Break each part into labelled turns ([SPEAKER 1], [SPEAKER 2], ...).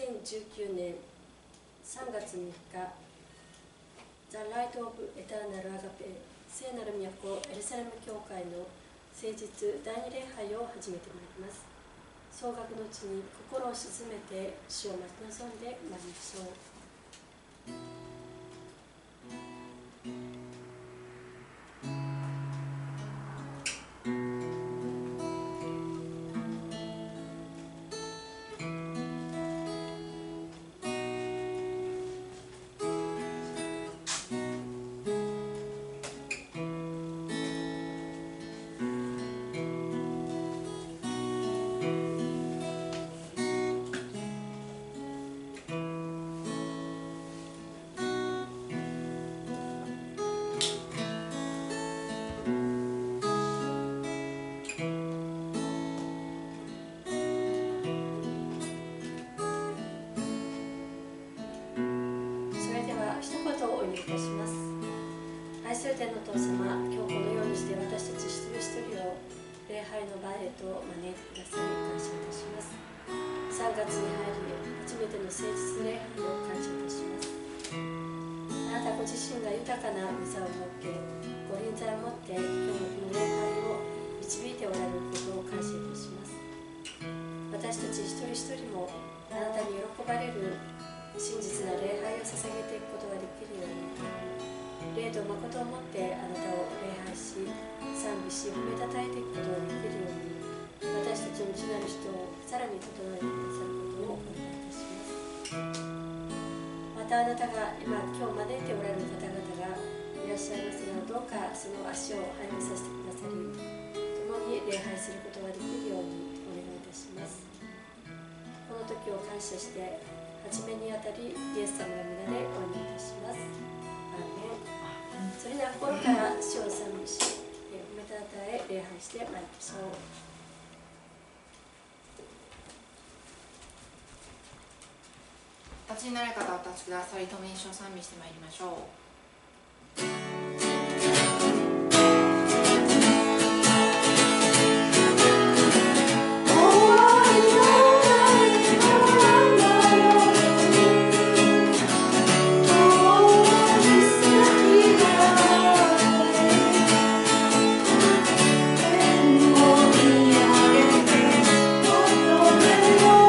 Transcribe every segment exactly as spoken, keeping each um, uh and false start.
[SPEAKER 1] せんじゅうきゅうねんさんがつみっか、ザ・ライト・オブ・エターナル・アガペ聖なる都エルサレム教会の聖日第二礼拝を始めてまいります。総額のうちに心を静めて主を待ち望んでまいりましょう。愛する天のお父様、今日このようにして私たち一人一人を礼拝の場へと招いてくださり感謝いたします。さんがつに入り初めての聖日礼拝を感謝いたします。あなたご自身が豊かな御座を設け、ご臨在をもって今日のこの礼拝を導いておられることを感謝いたします。私たち一人一人もあなたに喜ばれる真実な礼拝を捧げていくことができるように、霊と誠をもってあなたを礼拝し、賛美し、褒めたたえていくことができるように、私たちの内なる人をさらに整えてくださることをお願いいたします。またあなたが今、今日招いておられる方々がいらっしゃいますが、どうかその足を拝見させてくださり、共に礼拝することができるようにお願いいたします。この時を感謝して、初めにあたり、イエス様の皆でお祈りいたします。アーメン。それでは心から主を賛美し、褒めたたえ礼拝してまいりましょう。
[SPEAKER 2] お立ちになられた方お立ちくださり、共に主を賛美してまいりましょう。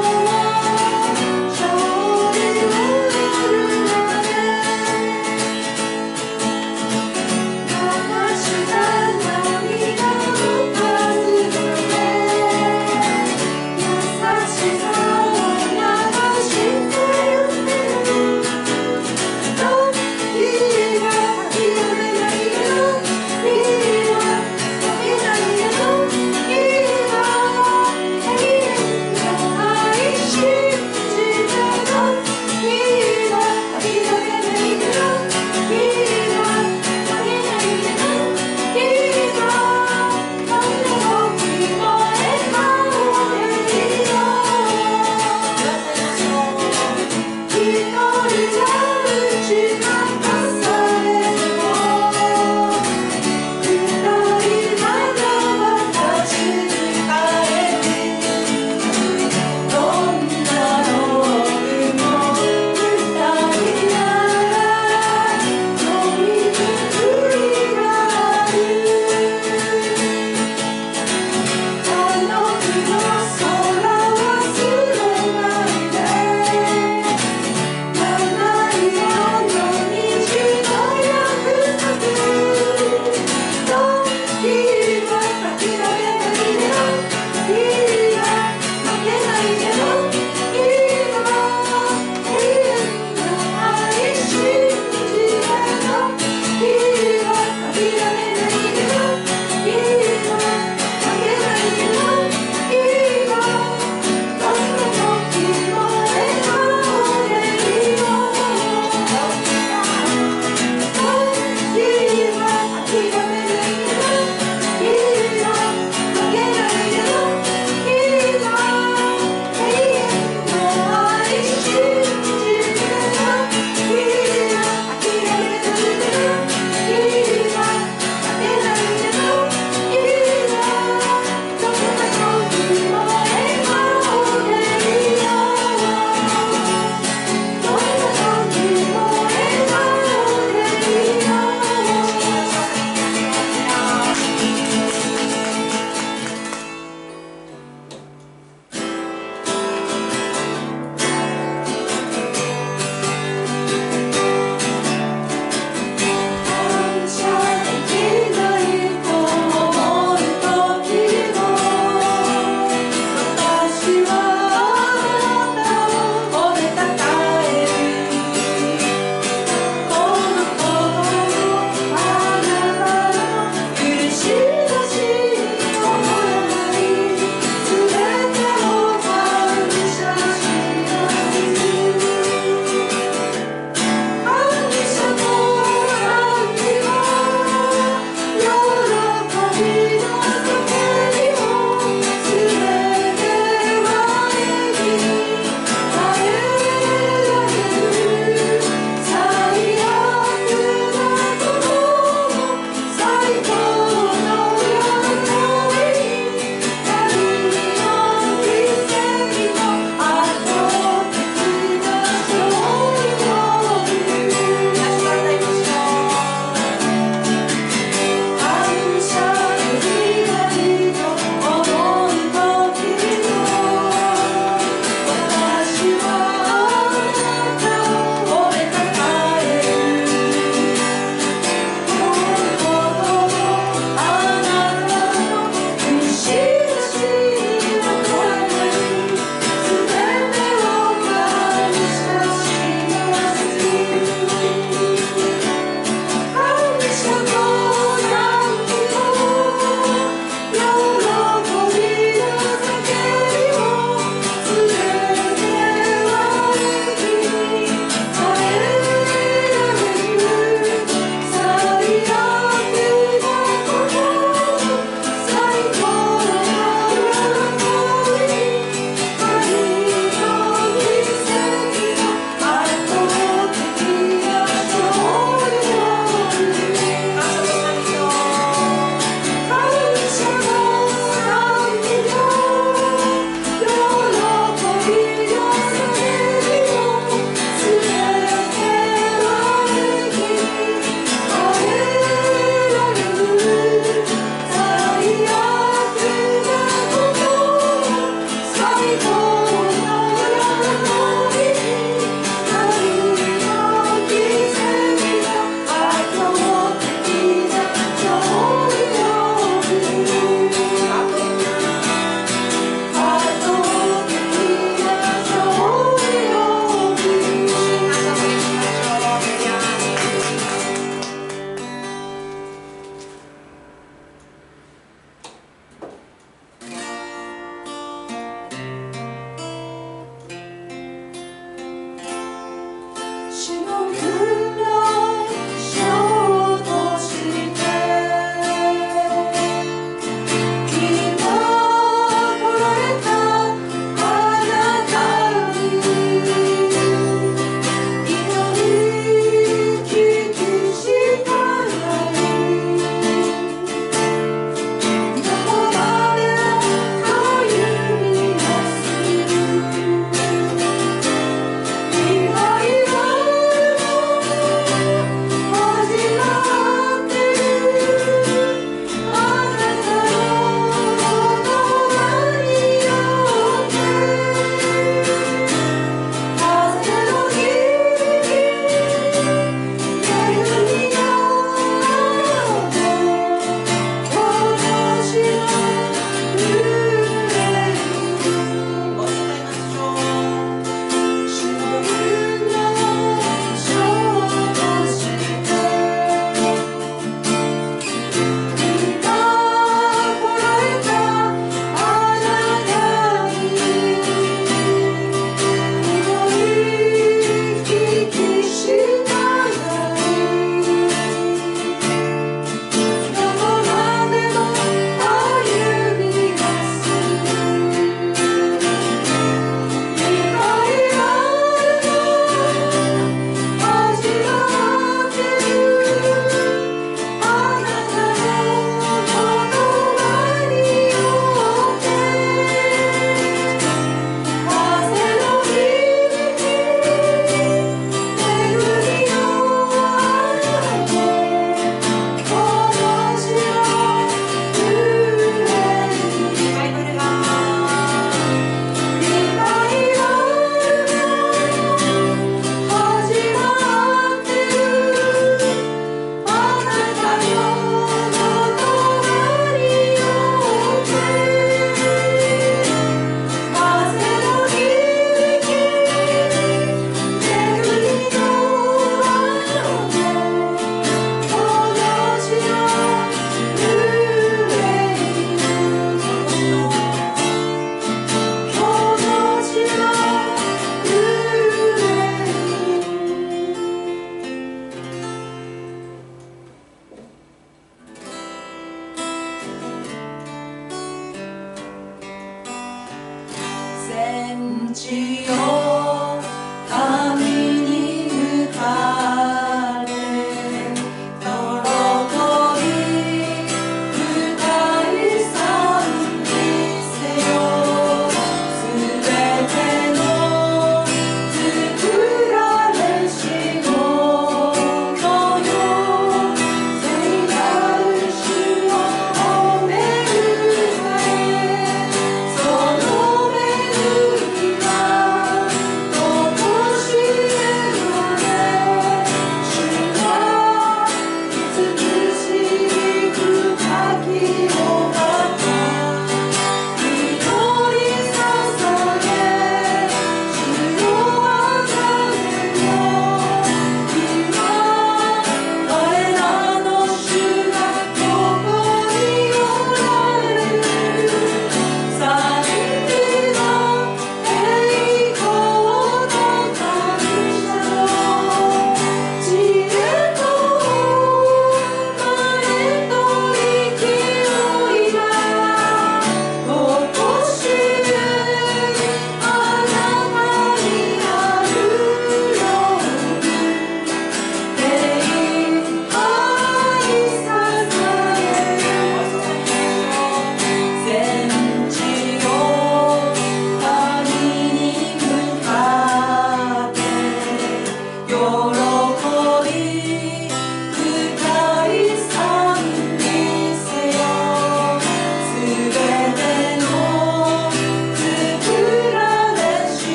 [SPEAKER 3] 「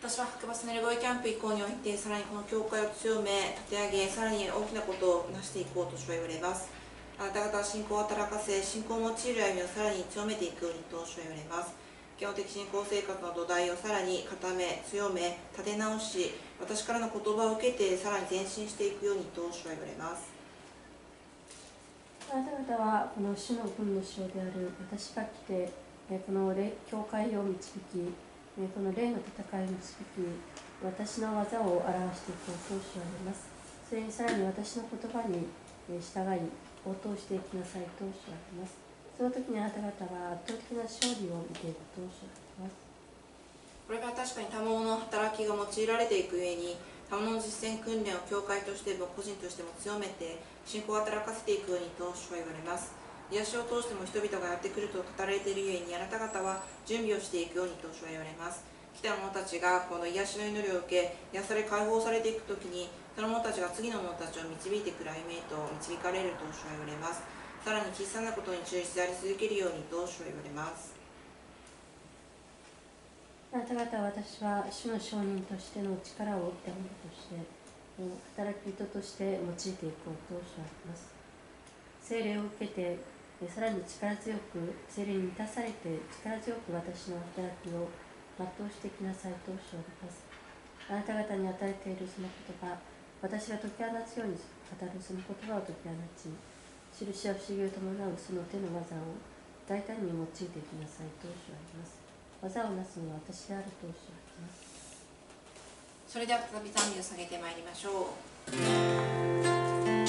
[SPEAKER 2] 私は白馬スネルゴイキャンプ以降において、さらにこの教会を強め、立て上げ、さらに大きなことを成していこうと主は言われます。あなた方は信仰を働かせ、信仰を用いる歩みをさらに強めていくようにと主は言われます。基本的信仰生活の土台をさらに固め、強め、立て直し、私からの言葉を受けて、さらに前進していくようにと主は言われます。
[SPEAKER 1] あなた方はこの主の軍の将である私が来て、この教会を導き、この霊の戦いを導き、私の技を表していこうと主は言われます。それにさらに私の言葉に従い、応答していきなさいと主は言われます。その時にあなた方は圧倒的な勝利を見ていると主は言われます。
[SPEAKER 2] これから確かに賜物の働きが用いられていく上に、賜物の実践訓練を教会としても個人としても強めて、信仰を働かせていくようにと主は言われます。癒しを通しても人々がやってくると語られているゆえに、あなた方は準備をしていくようにと主は言われます。来た者たちがこの癒しの祈りを受け、癒され解放されていくときに、その者たちが次の者たちを導いてくる歩みへと導かれると主は言われます。さらに小さなことに忠実であり続けるようにと主は言われます。
[SPEAKER 1] あなた方は私は主の証人としての力を帯びた者として、働き人として用いていこうと主は言います。聖霊を受けて、さらに力強く、聖霊に満たされて力強く私の働きを全うしてきなさいと主は言います。あなた方に与えているその言葉、私が解き放つように語るその言葉を解き放ち、印や不思議を伴うその手の技を大胆に用いていきなさいと主は言います。技をなすのは私であると主は言います。
[SPEAKER 2] それでは再び賛美を下げてまいりましょう。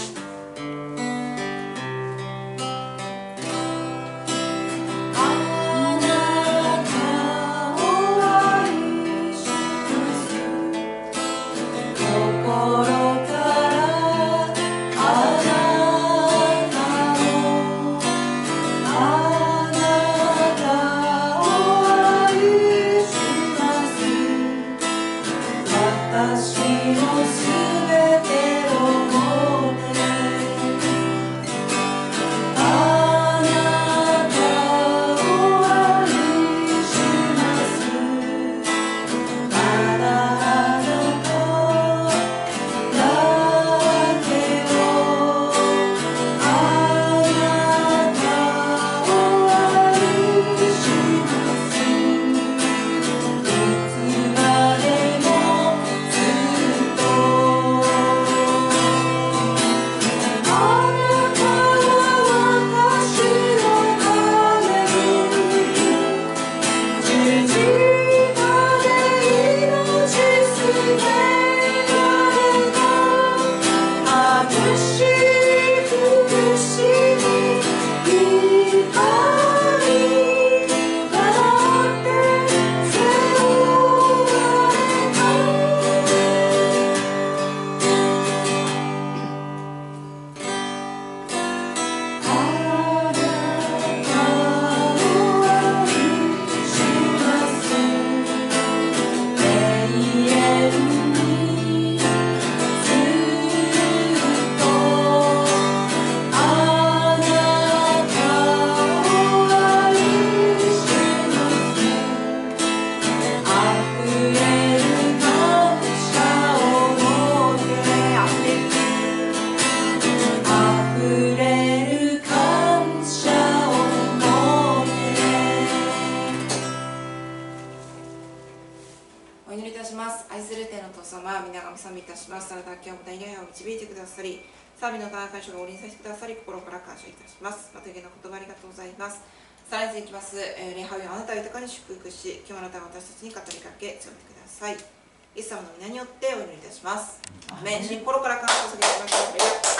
[SPEAKER 2] 賛美の感謝がおりにさせてくださり、心から感謝いたします。またげの言葉ありがとうございます。さらに続きます、えー、礼拝をあなたを豊かに祝福し、今日あなたが私たちに語りかけ、強めてください。イエス様の皆によってお祈りいたします。アメン。心から感謝を捧げましょう。